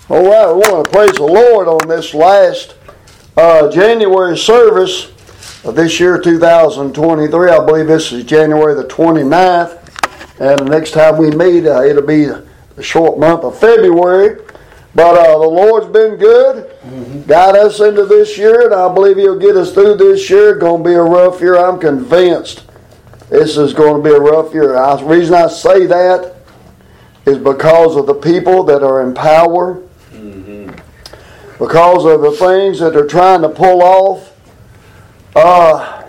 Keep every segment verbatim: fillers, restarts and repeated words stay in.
All right, we want to praise the Lord on this last uh, January service of this year, two thousand twenty-three. I believe this is January the twenty-ninth, and the next time we meet, uh, it'll be the short month of February. But uh, the Lord's been good, mm-hmm. got us into this year, and I believe He'll get us through this year. It's going to be a rough year. I'm convinced this is going to be a rough year. I, the reason I say that is because of the people that are in power, mm-hmm. because of the things that they're trying to pull off. Uh,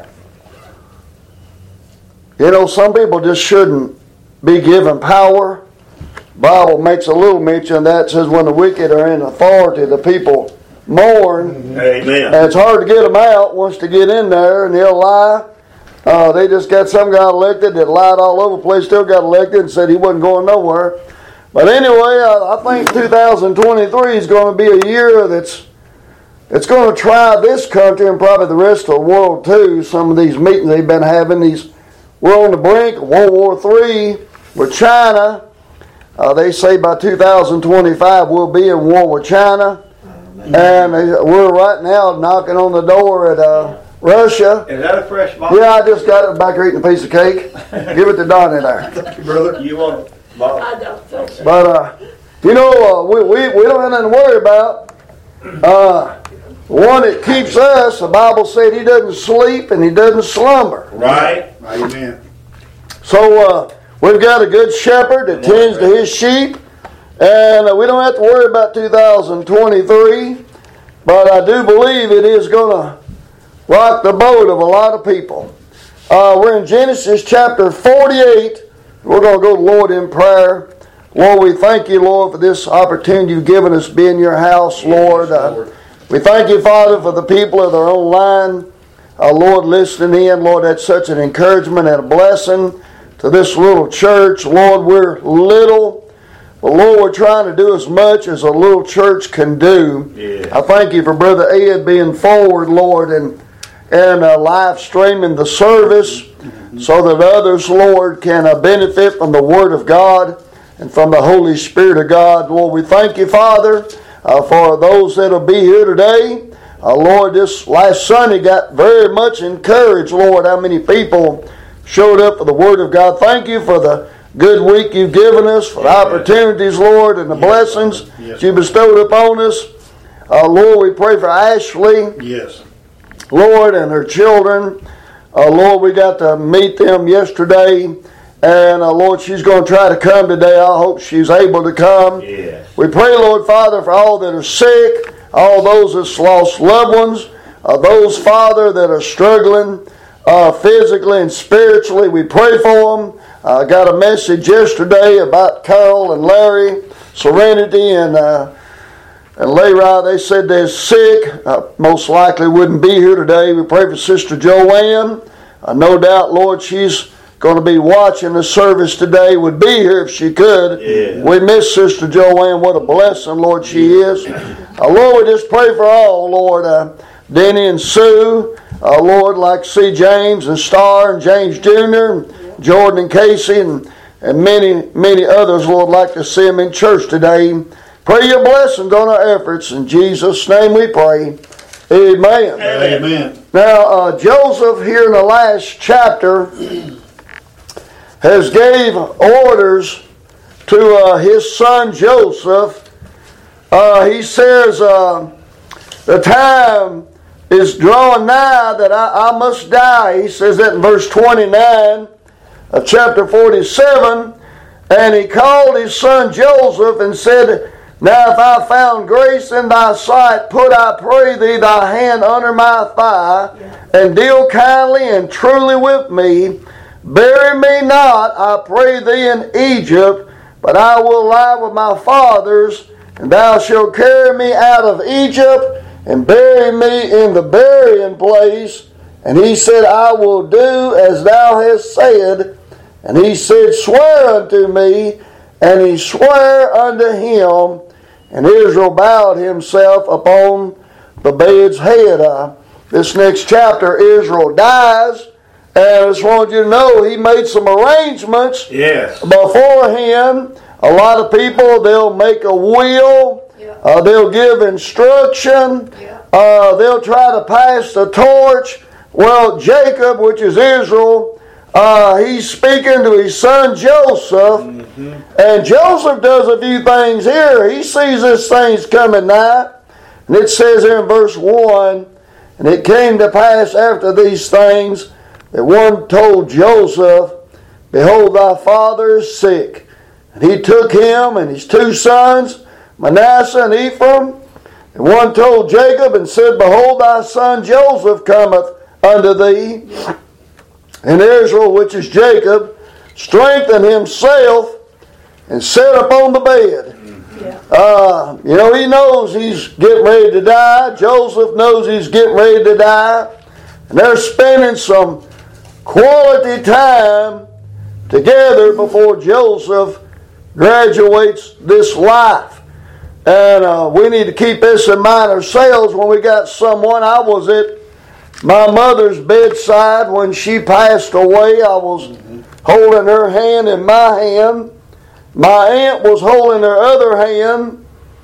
you know, some people just shouldn't be given power. The Bible makes a little mention of that. It says when the wicked are in authority, the people mourn. Amen. And it's hard to get them out once they get in there, and they'll lie. Uh, they just got some guy elected that lied all over the place, still got elected and said he wasn't going nowhere. But anyway, I, I think two thousand twenty-three is going to be a year that's it's going to try this country and probably the rest of the world too. Some of these meetings they've been having, these we're on the brink of World War Three with China. Uh, they say by two thousand twenty-five we'll be in war with China. Amen. And we're right now knocking on the door at uh, Russia. Is that a fresh bottle? Yeah, I just got it back here eating a piece of cake. Give it to Donnie there. Thank you, brother. You want it? I don't think so. But, uh, you know, uh, we, we, we don't have nothing to worry about. Uh, the one that keeps us, the Bible said He doesn't sleep and He doesn't slumber. Right. Amen. So uh, we've got a good shepherd that tends to His sheep. And uh, we don't have to worry about two thousand twenty-three. But I do believe it is going to rock the boat of a lot of people. Uh, we're in Genesis chapter forty-eight. We're going to go to the Lord in prayer. Lord, we thank You, Lord, for this opportunity You've given us to be in Your house, Lord. Uh, we thank You, Father, for the people of their own line. Uh, Lord, listening in, Lord, that's such an encouragement and a blessing to this little church. Lord, we're little, but Lord, we're trying to do as much as a little church can do. Yeah. I thank You for Brother Ed being forward, Lord, and, and uh, live streaming the service, so that others, Lord, can uh, benefit from the Word of God and from the Holy Spirit of God. Lord, we thank You, Father, uh, for those that will be here today. Uh, Lord, this last Sunday got very much encouraged, Lord, how many people showed up for the Word of God. Thank You for the good week You've given us, for the opportunities, Lord, and the blessings that You bestowed upon us. Uh, Lord, we pray for Ashley. Yes. Lord, and her children. Uh, Lord, we got to meet them yesterday, and uh, Lord, she's going to try to come today. I hope she's able to come. Yes. We pray, Lord Father, for all that are sick, all those that's lost loved ones, uh, those, Father, that are struggling uh, physically and spiritually. We pray for them. I uh, got a message yesterday about Carol and Larry, Serenity, and uh, And Layra, they said they're sick. Uh, most likely wouldn't be here today. We pray for Sister Joanne. Uh, no doubt, Lord, she's going to be watching the service today. Would be here if she could. Yeah. We miss Sister Joanne. What a blessing, Lord, she is. Uh, Lord, we just pray for all, Lord. Uh, Denny and Sue. Uh, Lord, like to see James and Star and James Junior and Jordan and Casey and, and many, many others, Lord, like to see them in church today. Pray Your blessings on our efforts. In Jesus' name we pray. Amen. Amen. Now, uh, Joseph here in the last chapter has gave orders to uh, his son Joseph. Uh, he says, uh, the time is drawing nigh that I, I must die. He says that in verse twenty-nine of chapter forty-seven. And he called his son Joseph and said, Now if I found grace in Thy sight, put, I pray Thee, Thy hand under my thigh, and deal kindly and truly with me. Bury me not, I pray Thee, in Egypt, but I will lie with my fathers, and Thou shalt carry me out of Egypt, and bury me in the burying place. And he said, I will do as Thou hast said. And he said, Swear unto me. And he sware unto him. And Israel bowed himself upon the bed's head. Uh, this next chapter, Israel dies. And I just wanted you to know he made some arrangements yes. beforehand a lot of people, they'll make a will, Yeah. uh, they'll give instruction, Yeah. uh, they'll try to pass the torch. Well, Jacob, which is Israel, uh, he's speaking to his son Joseph, mm-hmm. and Joseph does a few things here. He sees this thing's coming nigh, and it says here in verse one, and it came to pass after these things that one told Joseph, Behold, thy father is sick. And he took him and his two sons, Manasseh and Ephraim, and one told Jacob and said, Behold, thy son Joseph cometh unto thee. And Israel, which is Jacob, strengthened himself and sat upon the bed. Yeah. Uh, you know, he knows he's getting ready to die. Joseph knows he's getting ready to die. And they're spending some quality time together before Joseph graduates this life. And uh, we need to keep this in mind ourselves when we got someone. I was at my mother's bedside when she passed away. I was mm-hmm. holding her hand in my hand. My aunt was holding her other hand.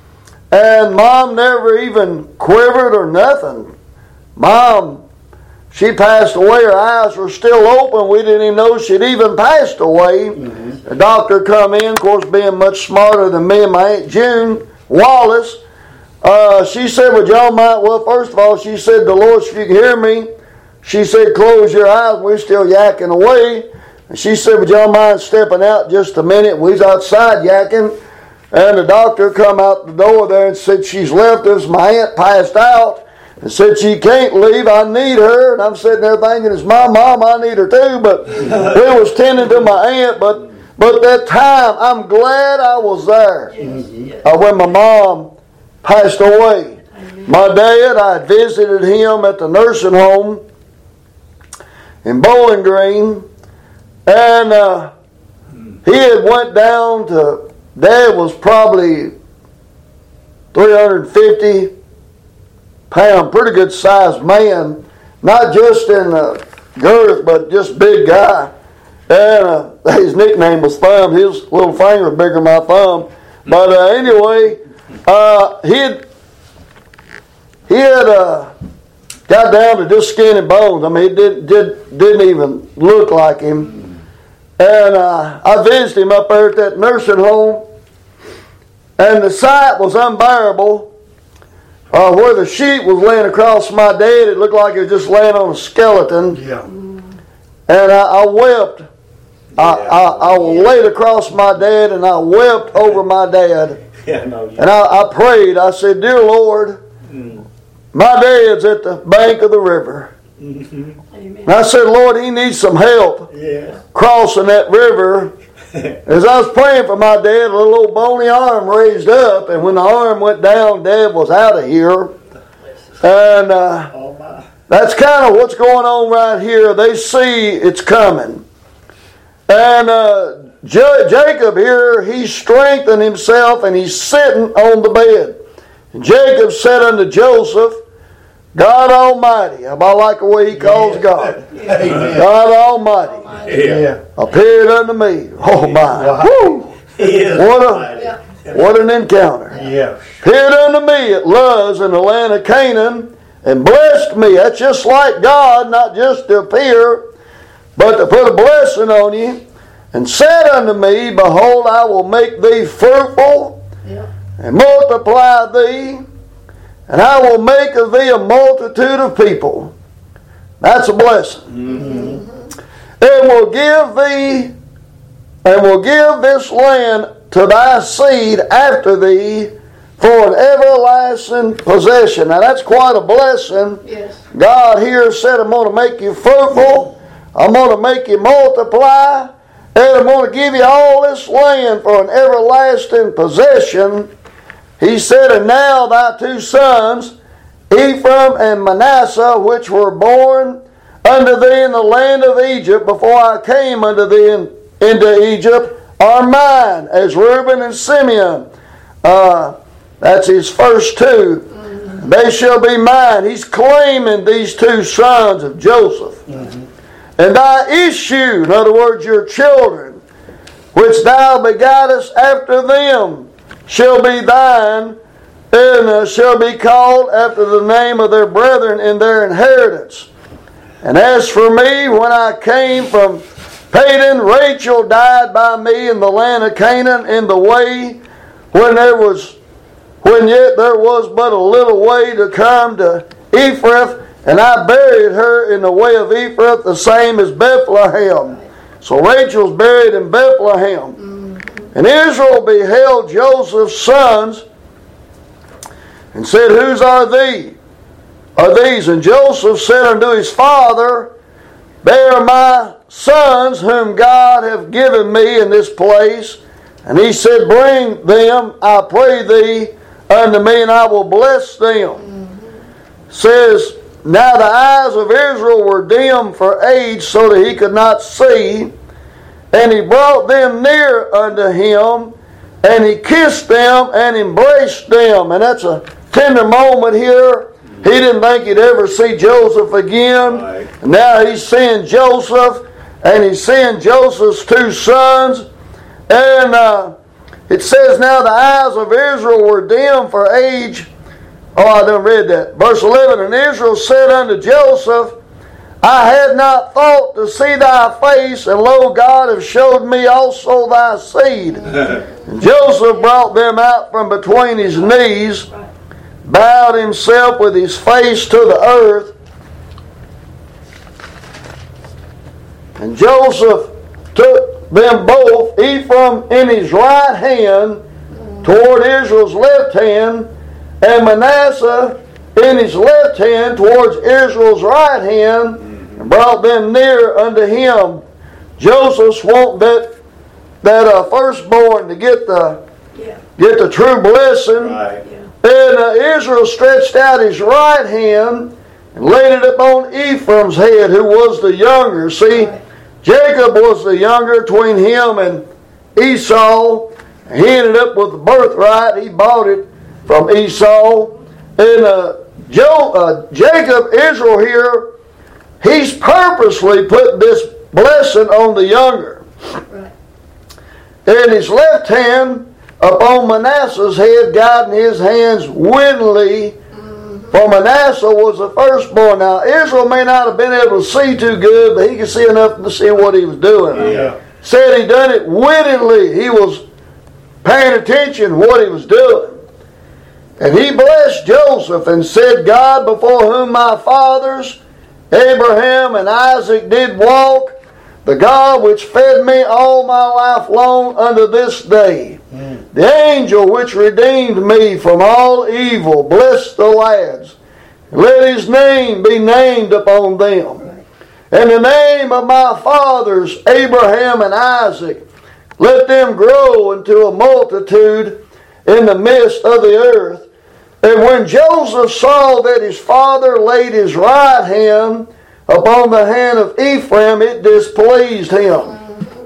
And Mom never even quivered or nothing. Mom, she passed away. Her eyes were still open. We didn't even know she'd even passed away. Mm-hmm. The doctor come in, of course, being much smarter than me and my Aunt June Wallace. Uh, she said, well, y'all might, well, first of all, she said, Dolores, if you can hear me, she said, close your eyes. We're still yakking away. And she said, would y'all mind stepping out just a minute? We was outside yakking. And the doctor come out the door there and said, she's left us. My aunt passed out and said, she can't leave. I need her. And I'm sitting there thinking, it's my mom. I need her too. But we was tending to my aunt. But but that time, I'm glad I was there. Yes, yes. Uh, when my mom passed away. Amen. My dad, I had visited him at the nursing home in Bowling Green, and uh, he had went down to, Dad was probably three hundred fifty pound, pretty good sized man, not just in uh, girth, but just big guy. And uh, his nickname was Thumb. His little finger was bigger than my thumb. But uh, anyway, Uh, he had, he had uh, got down to just skin and bones. I mean, he did, did, didn't even look like him. And uh, I visited him up there at that nursing home. And the sight was unbearable. Uh, where the sheet was laying across my dad, it looked like it was just laying on a skeleton. Yeah. And I, I wept. I, I, I laid across my dad and I wept over my dad. Yeah, no, yeah. And I, I prayed. I said, Dear Lord, mm. my dad's at the bank of the river. Amen. And I said, Lord, he needs some help yeah. crossing that river. As I was praying for my dad, a little old bony arm raised up. And when the arm went down, Dad was out of here. And uh, oh my. that's kind of what's going on right here. They see it's coming. And uh, J- Jacob here, he strengthened himself and he's sitting on the bed. And Jacob said unto Joseph, God Almighty, I like the way he calls yeah. God. Amen. God Almighty yeah. appeared unto me. Oh my. Wow. Woo. What a Yeah. what an encounter. Yeah. Appeared unto me at Luz in the land of Canaan and blessed me. That's just like God, not just to appear, but to put a blessing on you. And said unto me, Behold, I will make thee fruitful Yeah. and multiply thee, and I will make of thee a multitude of people. That's a blessing. Mm-hmm. And will give thee, and will give this land to thy seed after thee for an everlasting possession. Now that's quite a blessing. Yes. God here said, I'm going to make you fruitful. I'm going to make you multiply. And I'm going to give you all this land for an everlasting possession. He said, and now thy two sons, Ephraim and Manasseh, which were born unto thee in the land of Egypt before I came unto thee in, into Egypt, are mine, as Reuben and Simeon. Uh, that's his first two. Mm-hmm. They shall be mine. He's claiming these two sons of Joseph. Mm-hmm. And thy issue, in other words, your children, which thou begottest after them shall be thine, and uh, shall be called after the name of their brethren in their inheritance. And as for me, when I came from Padan, Rachel died by me in the land of Canaan in the way when there was, when yet there was but a little way to come to Ephrath, and I buried her in the way of Ephrath, the same as Bethlehem. So Rachel's buried in Bethlehem. And Israel beheld Joseph's sons and said, whose are these? Are these? And Joseph said unto his father, they are my sons whom God hath given me in this place. And he said, bring them, I pray thee, unto me, and I will bless them. Mm-hmm. Says, now the eyes of Israel were dim for age, so that he could not see. And he brought them near unto him, and he kissed them and embraced them. And that's a tender moment here. He didn't think he'd ever see Joseph again. Right. And now he's seeing Joseph, and he's seeing Joseph's two sons. And uh, it says, now the eyes of Israel were dim for age. Oh, I done read that. Verse eleven, and Israel said unto Joseph, I had not thought to see thy face, and lo, God hath showed me also thy seed. And Joseph brought them out from between his knees, bowed himself with his face to the earth. And Joseph took them both, Ephraim in his right hand toward Israel's left hand, and Manasseh in his left hand towards Israel's right hand, and brought them near unto him. Joseph's want that that uh, firstborn to get the yeah. get the true blessing. Right. Yeah. And uh, Israel stretched out his right hand and laid it upon Ephraim's head, who was the younger. See, right. Jacob was the younger between him and Esau. He ended up with the birthright. He bought it from Esau. And uh, Joe, uh, Jacob, Israel here, he's purposely put this blessing on the younger. Right. And his left hand upon Manasseh's head, guiding his hands wittingly. Mm-hmm. For Manasseh was the firstborn. Now, Israel may not have been able to see too good, but he could see enough to see what he was doing. Yeah. Said he done it wittingly. He was paying attention to what he was doing. And he blessed Joseph and said, God, before whom my fathers Abraham and Isaac did walk, the God which fed me all my life long unto this day, mm. the angel which redeemed me from all evil, bless the lads, and let his name be named upon them. Right. And the name of my fathers Abraham and Isaac, let them grow into a multitude in the midst of the earth. And when Joseph saw that his father laid his right hand upon the hand of Ephraim, it displeased him.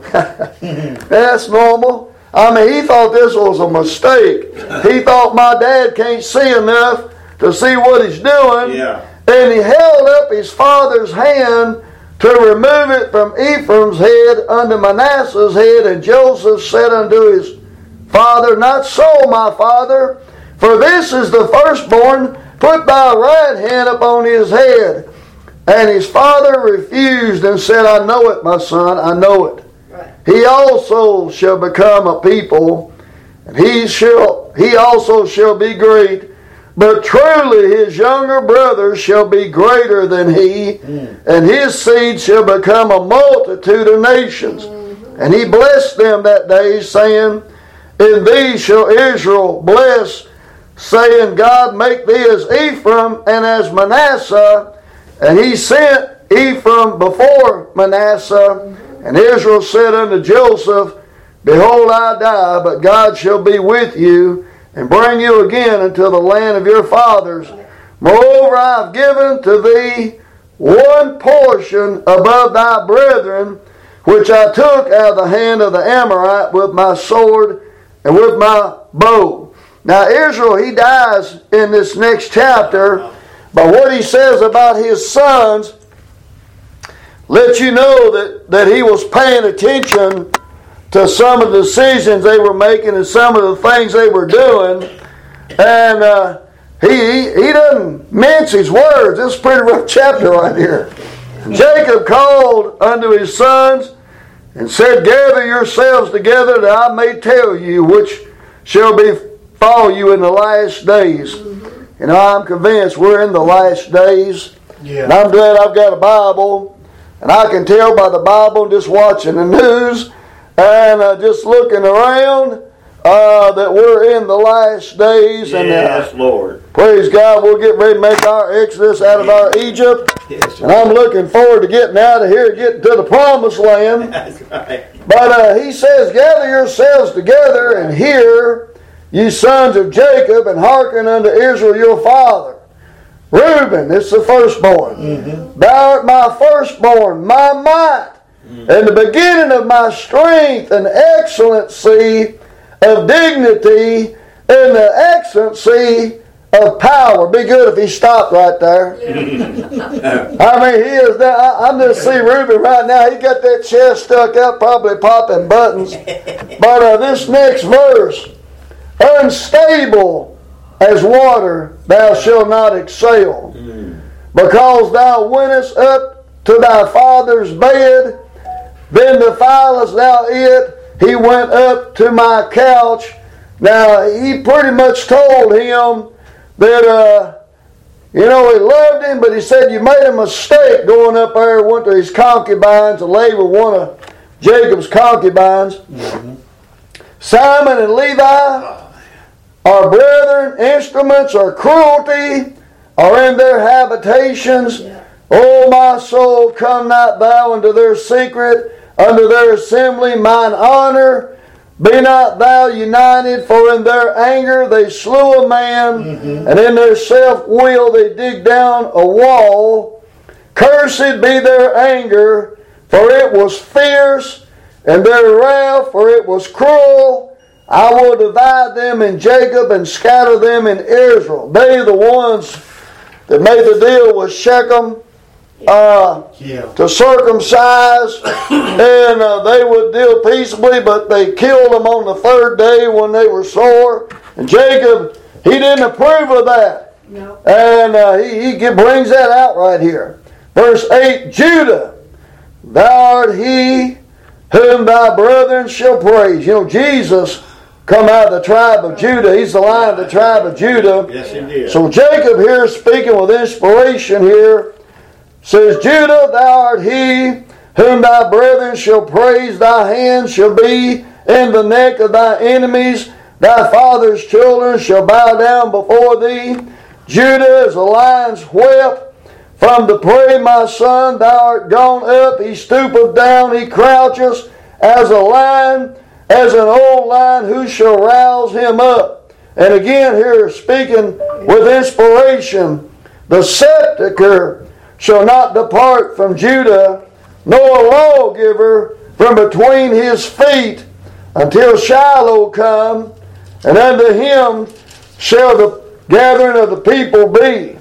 That's normal. I mean, he thought this was a mistake. He thought my dad can't see enough to see what he's doing. Yeah. And he held up his father's hand to remove it from Ephraim's head unto Manasseh's head. And Joseph said unto his father, not so, my father, for this is the firstborn. Put thy right hand upon his head. And his father refused and said, I know it, my son, I know it. Right. He also shall become a people, and he shall he also shall be great. But truly his younger brother shall be greater than he, mm. and his seed shall become a multitude of nations. Mm-hmm. And he blessed them that day, saying, in thee shall Israel bless, saying, God make thee as Ephraim and as Manasseh. And he sent Ephraim before Manasseh. And Israel said unto Joseph, behold, I die, but God shall be with you, and bring you again into the land of your fathers. Moreover, I have given to thee one portion above thy brethren, which I took out of the hand of the Amorite with my sword and with my bow. Now Israel, he dies in this next chapter, but what he says about his sons let you know that, that he was paying attention to some of the decisions they were making and some of the things they were doing. And uh, he, he doesn't mince his words. This is a pretty rough chapter right here. Jacob called unto his sons and said, gather yourselves together that I may tell you which shall befall you in the last days. You know, I'm convinced we're in the last days. Yeah. And I'm glad I've got a Bible. And I can tell by the Bible just watching the news and uh, just looking around uh, that we're in the last days. And, uh, Yes, Lord. praise God, we'll get ready to make our exodus out of our Egypt. Yes, And I'm looking forward to getting out of here, getting to the promised land. That's right. But uh, he says, gather yourselves together and hear, ye sons of Jacob, and hearken unto Israel your father. Reuben, it's the firstborn. Mm-hmm. Thou art my firstborn, my might, mm-hmm. and the beginning of my strength and excellency of dignity and the excellency of power. Be good if he stopped right there. I mean, he is now, I, I'm just seeing Reuben right now. He got that chest stuck up, probably popping buttons. But uh, this next verse, unstable as water, thou shalt not excel. Mm. Because thou wentest up to thy father's bed, then defilest thou it. He went up to my couch. Now, he pretty much told him that, uh, you know, he loved him, but he said, you made a mistake going up there, went to his concubines to lay with one of Jacob's concubines. Mm-hmm. Simon and Levi, our brethren, instruments of cruelty are in their habitations. Yeah. O my soul, come not thou into their secret, unto their assembly, mine honor. Be not thou united, for in their anger they slew a man, mm-hmm. and in their self-will they dig down a wall. Cursed be their anger, for it was fierce, and their wrath, for it was cruel. I will divide them in Jacob and scatter them in Israel. They are the ones that made the deal with Shechem uh, yeah. to circumcise, and uh, they would deal peaceably, but they killed them on the third day when they were sore. And Jacob, he didn't approve of that. No. And uh, he, he brings that out right here. Verse eight, Judah, thou art he whom thy brethren shall praise. You know, Jesus come out of the tribe of Judah. He's the Lion of the tribe of Judah. Yes, indeed. So Jacob here, speaking with inspiration here, says, Judah, thou art he whom thy brethren shall praise. Thy hand shall be in the neck of thy enemies. Thy father's children shall bow down before thee. Judah is a lion's whelp. From the prey, my son, thou art gone up. He stoopeth down, he crouches as a lion. As an old lion, who shall rouse him up? And again here, speaking with inspiration, the scepter shall not depart from Judah, nor a lawgiver from between his feet, until Shiloh come, and unto him shall the gathering of the people be.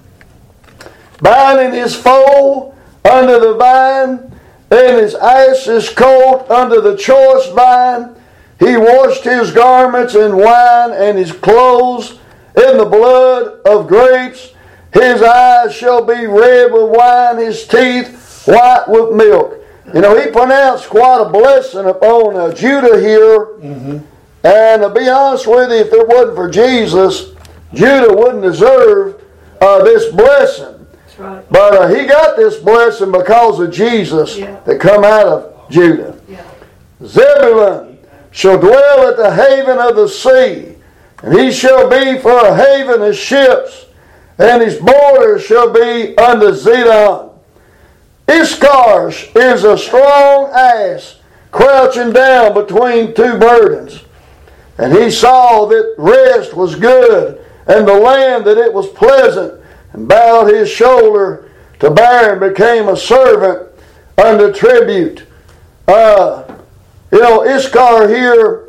Binding his foal under the vine, and his ass's coat under the choice vine. He washed his garments in wine, and his clothes in the blood of grapes. His eyes shall be red with wine, his teeth white with milk. You know, he pronounced quite a blessing upon uh, Judah here. Mm-hmm. And to be honest with you, if it wasn't for Jesus, Judah wouldn't deserve uh, this blessing. Right. But uh, he got this blessing because of Jesus yeah. that come out of Judah. Yeah. Zebulun shall dwell at the haven of the sea, and he shall be for a haven of ships, and his borders shall be unto Zidon. Issachar is a strong ass crouching down between two burdens, and he saw that rest was good, and the land that it was pleasant, and bowed his shoulder to bear, and became a servant under tribute. Uh, you know, Issachar here,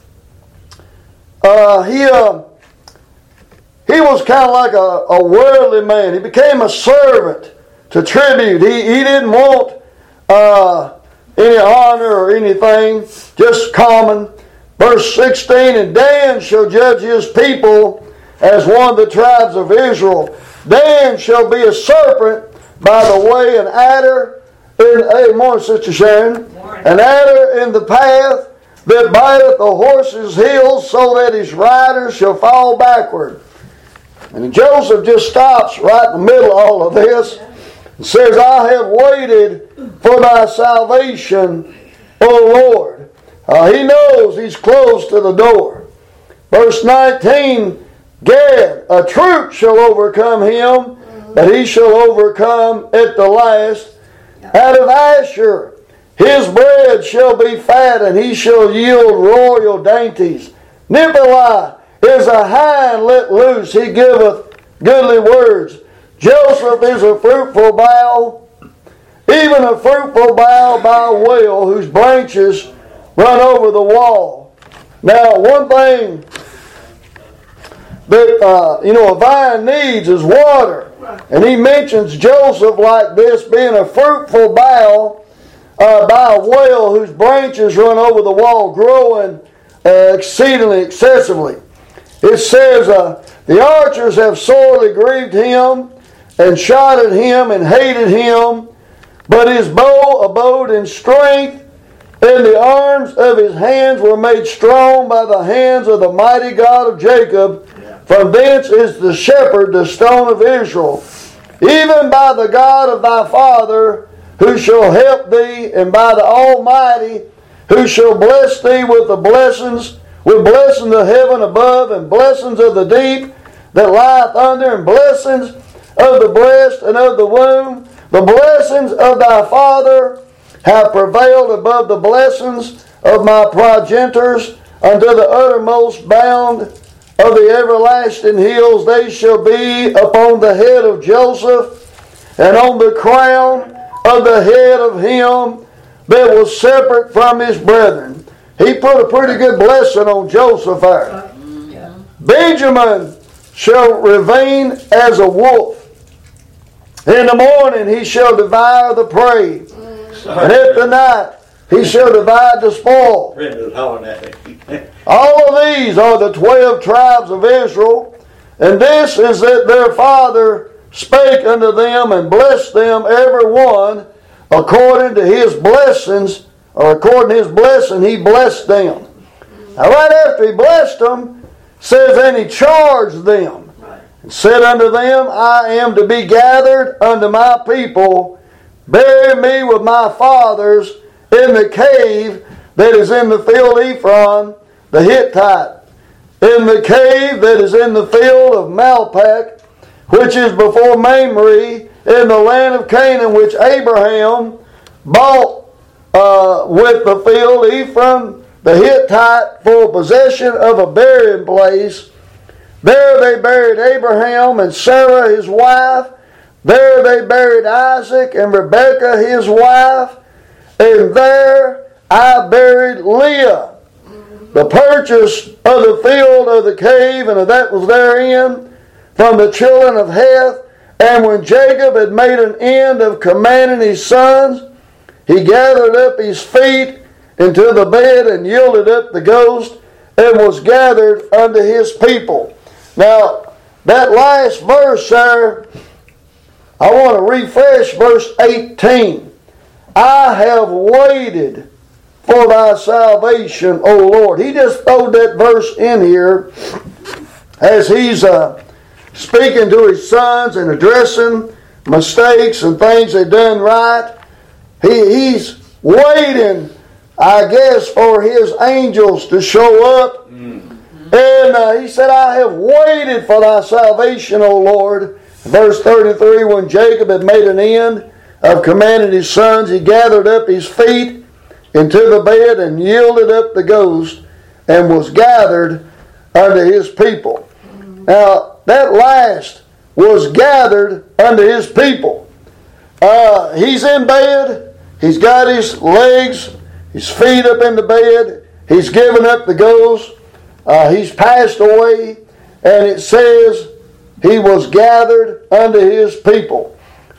uh, he uh, he was kind of like a, a worldly man. He became a servant to tribute. He he didn't want uh, any honor or anything, just common. Verse sixteen, and Dan shall judge his people as one of the tribes of Israel. Dan shall be a serpent by the way, an adder in, hey, morning, Sister Sharon. Morning. An adder in the path that biteth the horse's heels, so that his rider shall fall backward. And Joseph just stops right in the middle of all of this and says, I have waited for thy salvation, O Lord. Uh, he knows he's close to the door. Verse nineteen, Gad, a troop shall overcome him, but he shall overcome at the last. Out of Asher, his bread shall be fat, and he shall yield royal dainties. Naphtali is a hind let loose, he giveth goodly words. Joseph is a fruitful bough, even a fruitful bough by a well, whose branches run over the wall. Now, one thing that uh, you know a vine needs is water, and he mentions Joseph like this, being a fruitful bough uh, by a well, whose branches run over the wall, growing uh, exceedingly excessively. It says, uh, the archers have sorely grieved him, and shot at him, and hated him, but his bow abode in strength, and the arms of his hands were made strong by the hands of the mighty God of Jacob. From thence is the shepherd, the stone of Israel, even by the God of thy father, who shall help thee, and by the Almighty, who shall bless thee with the blessings, with blessings of heaven above, and blessings of the deep that lieth under, and blessings of the breast and of the womb. The blessings of thy father have prevailed above the blessings of my progenitors unto the uttermost bound of the everlasting hills. They shall be upon the head of Joseph, and on the crown of the head of him that was separate from his brethren. He put a pretty good blessing on Joseph there. Benjamin shall ravine as a wolf. In the morning he shall devour the prey, and at the night he shall divide the spoil. Brenda's hollering at me. All of these are the twelve tribes of Israel, and this is that their father spake unto them and blessed them every one according to his blessings, or according to his blessing he blessed them. Now right after he blessed them, says, and he charged them, and said unto them, I am to be gathered unto my people. Bury me with my fathers in the cave that is in the field Ephron the Hittite, in the cave that is in the field of Malpak, which is before Mamre, in the land of Canaan, which Abraham bought uh, with the field Ephron the Hittite for possession of a burying place. There they buried Abraham and Sarah his wife. There they buried Isaac and Rebekah his wife. And there I buried Leah. The purchase of the field of the cave and of that was therein from the children of Heth. And when Jacob had made an end of commanding his sons, he gathered up his feet into the bed and yielded up the ghost and was gathered unto his people. Now, that last verse there, I want to refresh verse eighteen. I have waited for thy salvation, O Lord. He just throwed that verse in here as he's uh, speaking to his sons and addressing mistakes and things they've done right. He, he's waiting, I guess, for his angels to show up. Mm. And uh, he said, I have waited for thy salvation, O Lord. Verse thirty-three, when Jacob had made an end of commanding his sons, he gathered up his feet into the bed and yielded up the ghost and was gathered unto his people. Now, that last was gathered unto his people. Uh, he's in bed. He's got his legs, his feet up in the bed. He's given up the ghost. Uh, he's passed away. And it says he was gathered unto his people.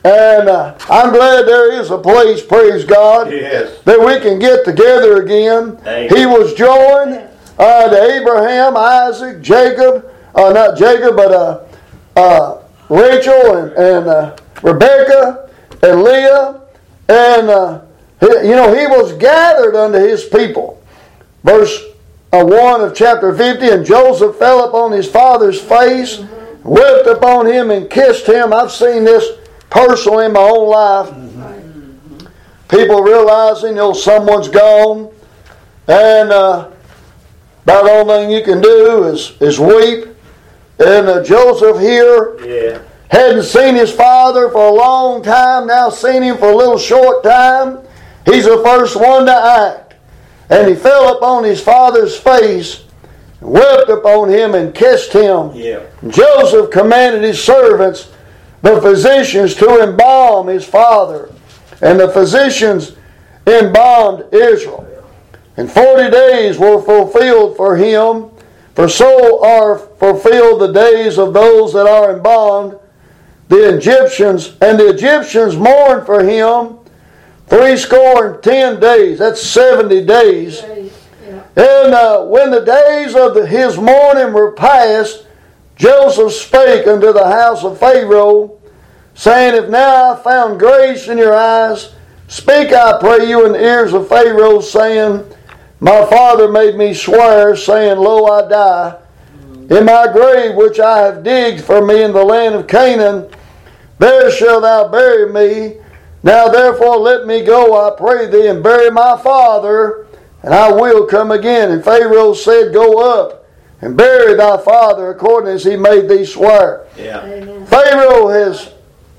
And uh, I'm glad there is a place, praise God, Yes. that we can get together again. Thank He you. was joined uh, to Abraham, Isaac, Jacob, uh, not Jacob, but uh, uh, Rachel and, and uh, Rebekah and Leah. And, uh, he, you know, he was gathered unto his people. Verse uh, one of chapter fifty, and Joseph fell upon his father's face, wept upon him and kissed him. I've seen this personally in my own life. People realizing, you know, someone's gone, and uh, about the only thing you can do is, is weep. And uh, Joseph here Yeah. hadn't seen his father for a long time, now seen him for a little short time. He's the first one to act. And he fell upon his father's face, wept upon him and kissed him. Yeah. Joseph commanded his servants, the physicians, to embalm his father. And the physicians embalmed Israel. And forty days were fulfilled for him, for so are fulfilled the days of those that are embalmed. The Egyptians, and the Egyptians mourned for him three score and ten days. That's seventy days. And uh, when the days of the, his mourning were past, Joseph spake unto the house of Pharaoh, saying, If now I found grace in your eyes, speak, I pray you, in the ears of Pharaoh, saying, My father made me swear, saying, Lo, I die. In my grave which I have digged for me in the land of Canaan, there shalt thou bury me. Now therefore let me go, I pray thee, and bury my father, and I will come again. And Pharaoh said, Go up and bury thy father according as he made thee swear. Yeah. Pharaoh has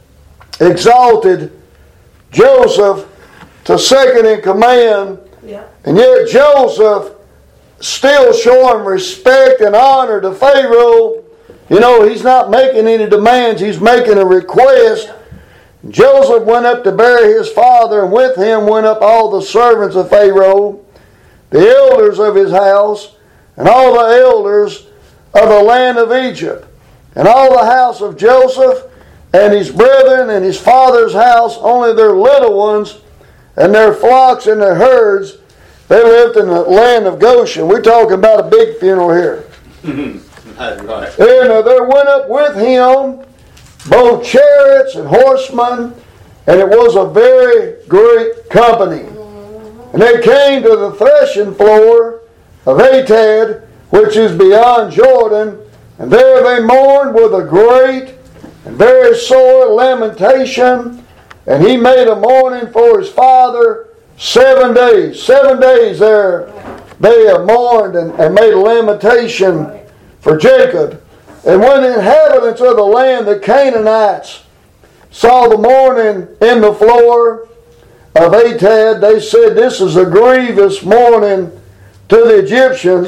exalted Joseph to second in command, Yeah. and yet Joseph still showing respect and honor to Pharaoh. You know, he's not making any demands, he's making a request. Joseph went up to bury his father, and with him went up all the servants of Pharaoh, the elders of his house, and all the elders of the land of Egypt, and all the house of Joseph, and his brethren, and his father's house, only their little ones, and their flocks and their herds. They lived in the land of Goshen. We're talking about a big funeral here. That's right. And uh, there went up with him both chariots and horsemen, and it was a very great company. And they came to the threshing floor of Atad, which is beyond Jordan, and there they mourned with a great and very sore lamentation. And he made a mourning for his father seven days. Seven days there they mourned and, and made a lamentation for Jacob. And when the inhabitants of the land, the Canaanites, saw the mourning in the floor of Atad, they said, This is a grievous mourning to the Egyptians.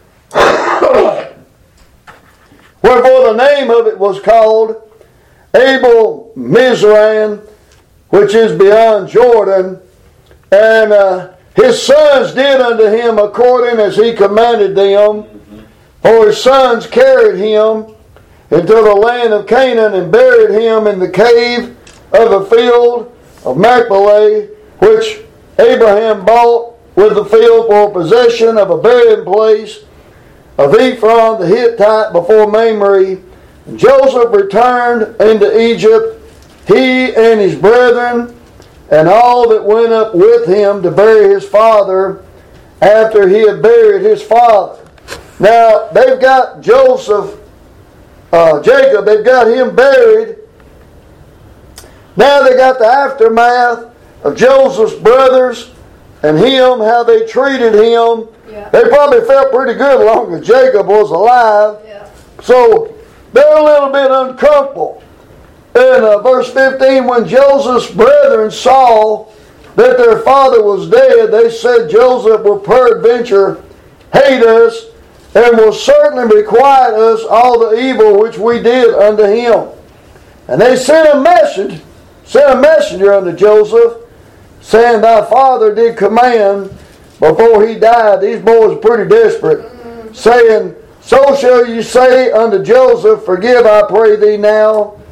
Wherefore the name of it was called Abel Mizraim, which is beyond Jordan. And uh, his sons did unto him according as he commanded them. For his sons carried him into the land of Canaan and buried him in the cave of the field of Machpelah, which Abraham bought with the field for possession of a burying place of Ephron the Hittite before Mamre. And Joseph returned into Egypt, he and his brethren, and all that went up with him to bury his father after he had buried his father. Now, they've got Joseph, uh, Jacob, they've got him buried. Now they got the aftermath of Joseph's brothers and him, how they treated him. Yeah. They probably felt pretty good as long as Jacob was alive. Yeah. So they're a little bit uncomfortable. In uh, verse fifteen, when Joseph's brethren saw that their father was dead, they said, Joseph will peradventure hate us, and will certainly requite us all the evil which we did unto him. And they sent a message, sent a messenger unto Joseph, saying, Thy father did command before he died. These boys are pretty desperate, saying, So shall you say unto Joseph, Forgive, I pray thee now,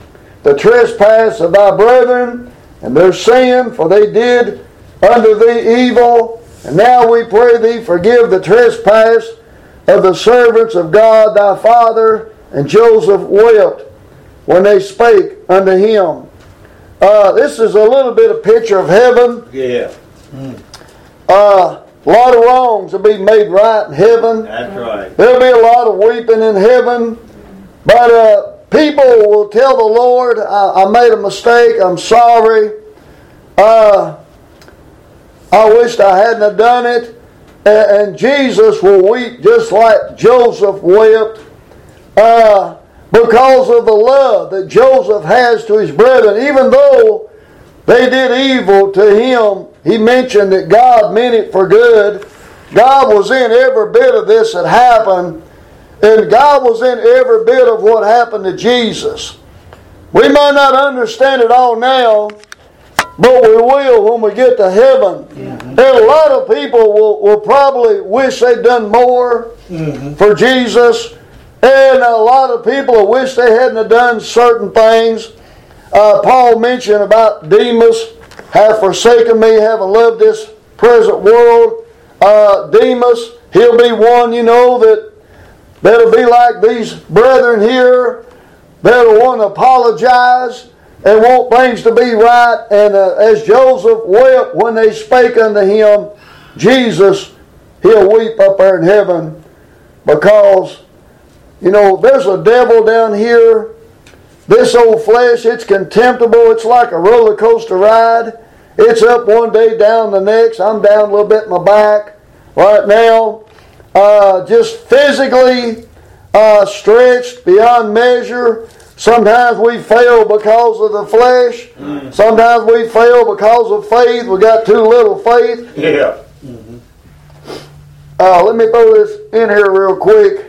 the trespass of thy brethren and their sin, for they did unto thee evil. And now we pray thee, forgive the trespass of the servants of God thy father. And Joseph wept when they spake unto him. Uh, this is a little bit of picture of heaven. Yeah. Mm. Uh, a lot of wrongs will be made right in heaven. That's right. There'll be a lot of weeping in heaven. But uh, people will tell the Lord, I, I made a mistake, I'm sorry. Uh, I wished I hadn't have done it. And, and Jesus will weep just like Joseph wept. Uh, because of the love that Joseph has to his brethren. Even though they did evil to him, he mentioned that God meant it for good. God was in every bit of this that happened. And God was in every bit of what happened to Jesus. We might not understand it all now, but we will when we get to heaven. Mm-hmm. And a lot of people will, will probably wish they'd done more mm-hmm. for Jesus. And a lot of people wish they hadn't have done certain things. Uh, Paul mentioned about Demas, have forsaken me, having loved this present world. Uh, Demas, he'll be one, you know, that that'll be like these brethren here. That'll want to apologize and want things to be right. And uh, as Joseph wept when they spake unto him, Jesus, he'll weep up there in heaven, because you know, there's a devil down here. This old flesh, it's contemptible. It's like a roller coaster ride. It's up one day, down the next. I'm down a little bit in my back right now. Uh, just physically uh, stretched beyond measure. Sometimes we fail because of the flesh. Mm. Sometimes we fail because of faith. We got too little faith. Yeah. Mm-hmm. Uh, let me throw this in here real quick.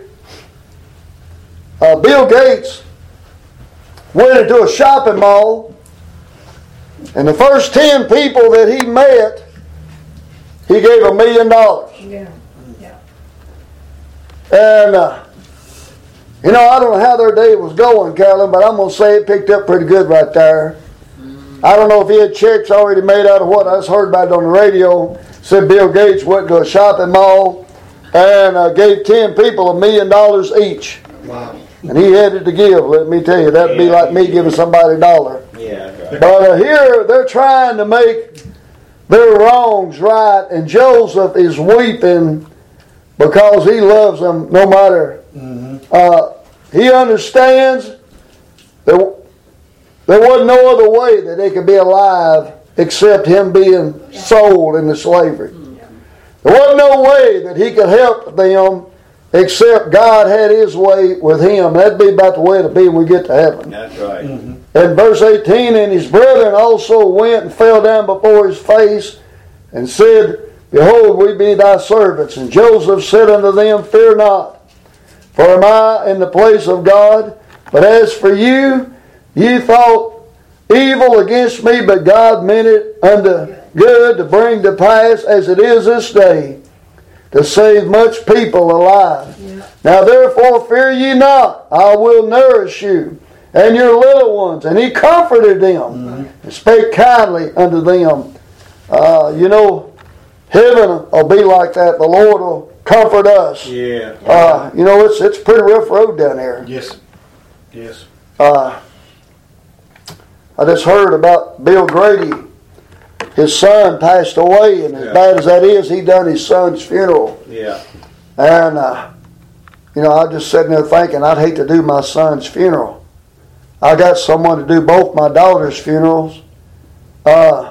Uh, Bill Gates went into a shopping mall, and the first ten people that he met, he gave a million dollars. Yeah, yeah. And uh, you know, I don't know how their day was going, Carolyn, but I'm going to say it picked up pretty good right there. I don't know if he had checks already made out of what I just heard about it on the radio. Said Bill Gates went to a shopping mall and uh, gave ten people a million dollars each. Wow. And he had it to give, let me tell you. That'd be Yeah. like me giving somebody a dollar. Yeah, right. But uh, here, they're trying to make their wrongs right. And Joseph is weeping because he loves them no matter. Mm-hmm. Uh, he understands that there wasn't no other way that they could be alive except him being sold into slavery. There wasn't no way that he could help them except God had his way with him. That'd be about the way it'll be when we get to heaven. That's right. Mm-hmm. And verse eighteen, and his brethren also went and fell down before his face and said, Behold, we be thy servants. And Joseph said unto them, Fear not, for am I in the place of God? But as for you, ye thought evil against me, but God meant it unto good to bring to pass as it is this day, to save much people alive. Yeah. Now therefore fear ye not, I will nourish you and your little ones. And he comforted them mm-hmm. and spake kindly unto them. Uh, you know, heaven will be like that. The Lord will comfort us. Yeah. Uh, you know, it's it's a pretty rough road down there. Yes. Yes. Uh, I just heard about Bill Grady. His son passed away, and as yeah. bad as that is, he done his son's funeral. Yeah. And, uh, you know, I just sitting there thinking, I'd hate to do my son's funeral. I got someone to do both my daughter's funerals. Uh,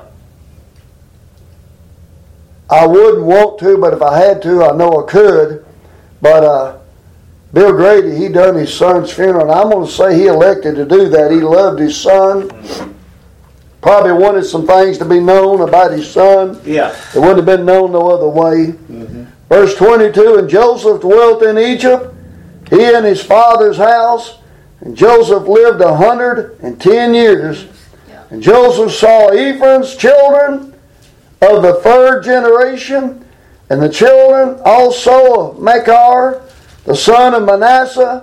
I wouldn't want to, but if I had to, I know I could. But uh, Bill Grady, he done his son's funeral, and I'm going to say he elected to do that. He loved his son. Mm-hmm. Probably wanted some things to be known about his son. Yeah. It wouldn't have been known no other way. Mm-hmm. Verse twenty-two, and Joseph dwelt in Egypt, he and his father's house, and Joseph lived a hundred and ten years. And Joseph saw Ephraim's children of the third generation, and the children also of Machir, the son of Manasseh,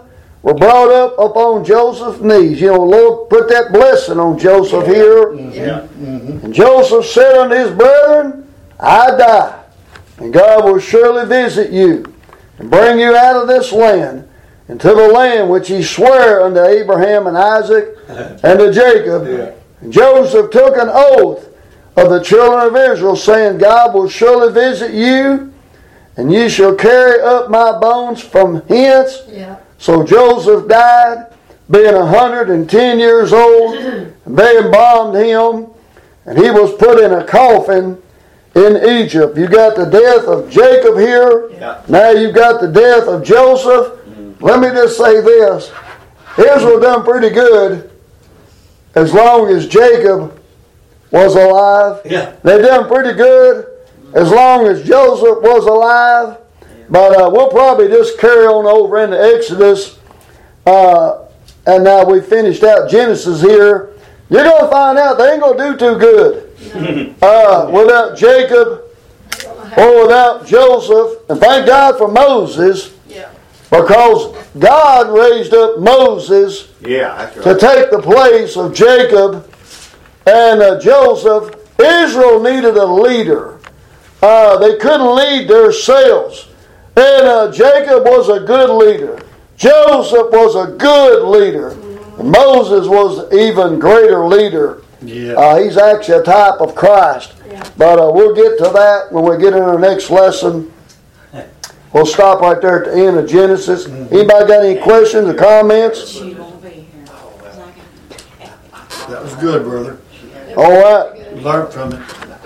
were brought up upon Joseph's knees. You know, Lord put that blessing on Joseph here. Yeah. And Joseph said unto his brethren, I die, and God will surely visit you, and bring you out of this land, into the land which he sware unto Abraham and Isaac and to Jacob. Yeah. And Joseph took an oath of the children of Israel, saying, God will surely visit you, and ye shall carry up my bones from hence. Yeah. So Joseph died, being a hundred and ten years old, and they embalmed him, and he was put in a coffin in Egypt. You got the death of Jacob here. Yeah. Now you've got the death of Joseph. Mm-hmm. Let me just say this. Israel done pretty good as long as Jacob was alive. Yeah. They done pretty good as long as Joseph was alive. But uh, we'll probably just carry on over into Exodus. Uh, and now we finished out Genesis here. You're going to find out they ain't going to do too good uh, without Jacob or without Joseph. And thank God for Moses, Yeah. because God raised up Moses Yeah, that's to right. take the place of Jacob and uh, Joseph. Israel needed a leader. Uh, they couldn't lead themselves. And uh, Jacob was a good leader. Joseph was a good leader. And Moses was an even greater leader. Yeah. Uh, he's actually a type of Christ. Yeah. But uh, we'll get to that when we get in our next lesson. We'll stop right there at the end of Genesis. Anybody got any questions or comments? She won't be here. 'Cause I can- That was good, brother. All right. Learned from it.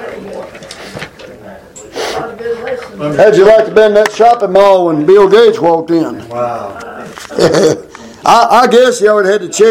How'd you like to be in that shopping mall when Bill Gates walked in? Wow. I, I guess you already had to check.